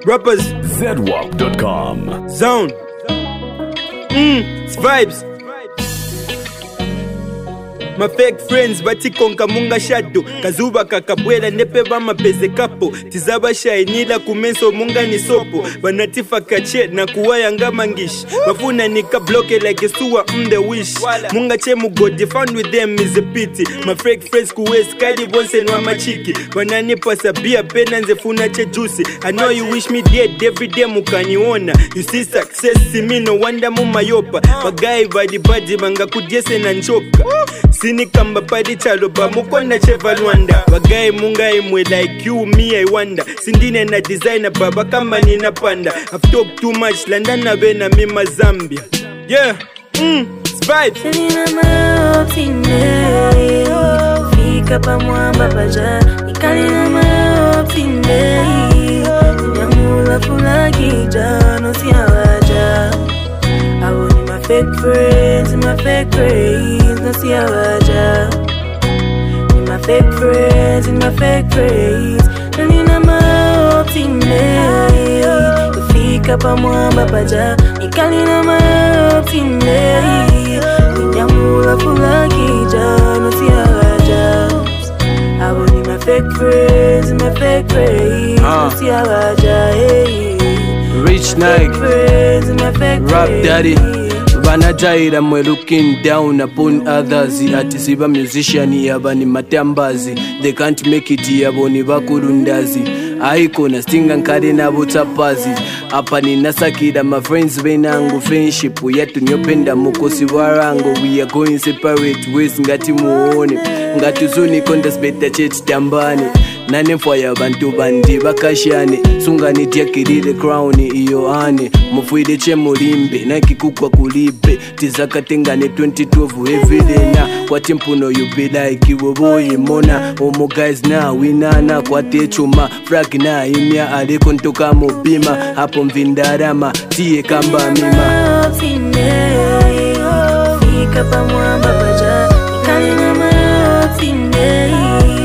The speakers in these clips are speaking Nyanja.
Rappers. ZWAP.com. Zone. It's vibes. My fake friends batikonka munga shadow kazuba kakabwela nepe bamapeze kapo tizaba shainila kumenso munga ni sopo banatifa kache na kuwaya ngamangish bafuna nika bloke like a sewer the wish munga chemu god found with them is a pity. My fake friends kuwes kadi bonse nwa machiki bananipa sabia pena nze funa che juicy. I know you wish me dead every day mukaniona. You see success see me no wonder mumayopa bagai badi banga kudiese na nchoka Sini kamba padi chalo ba mukonda cheva Luanda Wagai munga imwe like you me I wonder Sindine na designer baba kamba nina panda I've talked too much Landana bena mima Zambia. Yeah, it's vibes. Selina maoptine Fika pa mwamba paja Ikalina maoptine Nyamula fulakija No siyawaja Awo ni my fake friends my fake praise No siyawaja Ni my fake friends in my fake praise Selina maoptine Fika pa mwamba paja Ikalina maoptine Nyamula fulakija No siyawaja Awo ni my fake friends in my fake praise No siyawaja Rich Nike, Rap Daddy Vanajaira mwe looking down upon others Ati siba musician yaba ni matambazi They can't make it yabo ni bakurundazi Aiko na stinga nkari na butapazi Apa ni nasakida my friends benangu Friendship yetu nyopenda mukosi warango We are going separate ways ngati muone Ngati zuni kondas beta church tambani Nane mfaya bantu bandi bakashane Sungani tiakirire crown iyo ane Mufuide che mulimbe na kikukwa kulipe Tizaka tengane 2012 everyday na Kwa timpuno you be like boy mona Omo guys na winana kwa techuma Frag na imya aliko ntoka mubima Hapo mvindarama tiye kamba mima Fika pa mwamba baja Ikalina maoptine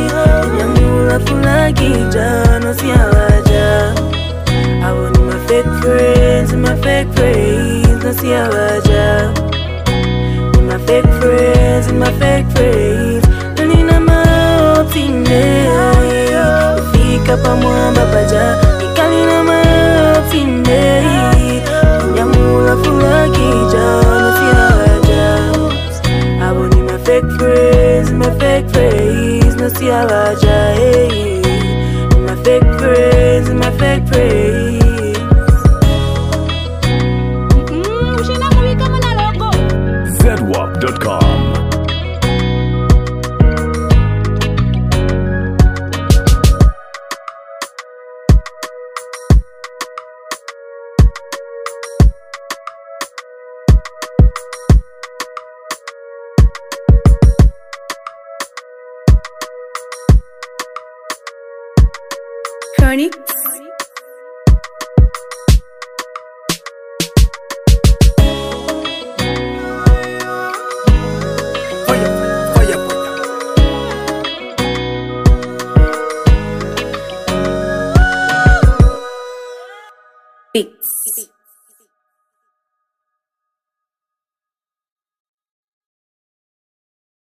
Fulakija no siyawaja Awo ni my fake friends my fake praise No siyawaja Ni my fake friends my fake praise Nina maoptine Fika pa mwamba paja Ikalina maoptine Nyamula fulakija No siyawaja Awo ni my fake friends my fake praise No siyawaja My fake friends my fake praise ZWAP.com. Chronic